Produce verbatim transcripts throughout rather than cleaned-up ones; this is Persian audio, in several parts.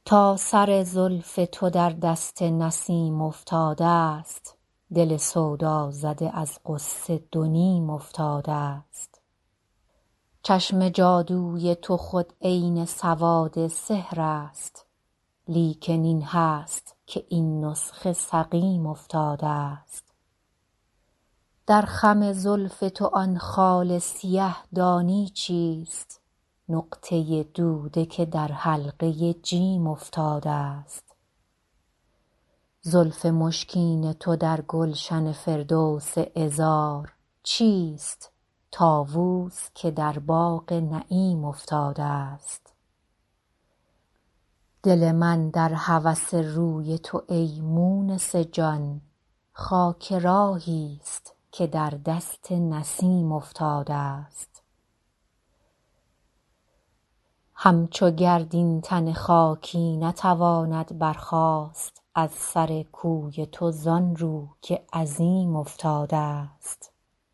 تا سر زلف تو در دست نسیم افتاده است دل سودا زده از غصه دو نیم افتاده است. چشم جادوی تو خود عین سواد سحر است، لیکن این هست که این نسخه سقیم افتاده است. در خم زلف تو آن خال سیه دانی چیست؟ نقطه دوده که در حلقه جیم افتاده است. زلف مشکین تو در گلشن فردوس عذار چیست؟ طاووس که در باغ نعیم افتاده است. دل من در هوس روی تو ای مونس جان، خاک راهی است که در دست نسیم افتاده است. همچو گرد این تن خاکی نتواند برخاست از سر کوی تو زان رو که عظیم افتاده است.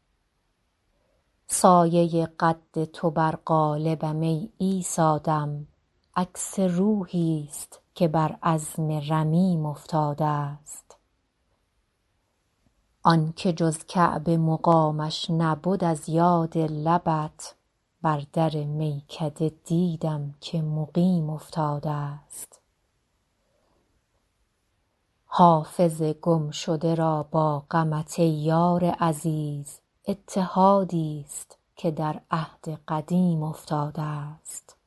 سایه قد تو بر قالبم ای عیسی دم، عکس روحی است که بر عظم رمیم افتاده است. آن که جز کعبه مقامش نبد از یاد لبت، بر در میکده دیدم که مقیم افتاده است. حافظ گمشده را با غمت ای یار عزیز اتحادی است که در عهد قدیم افتاده است.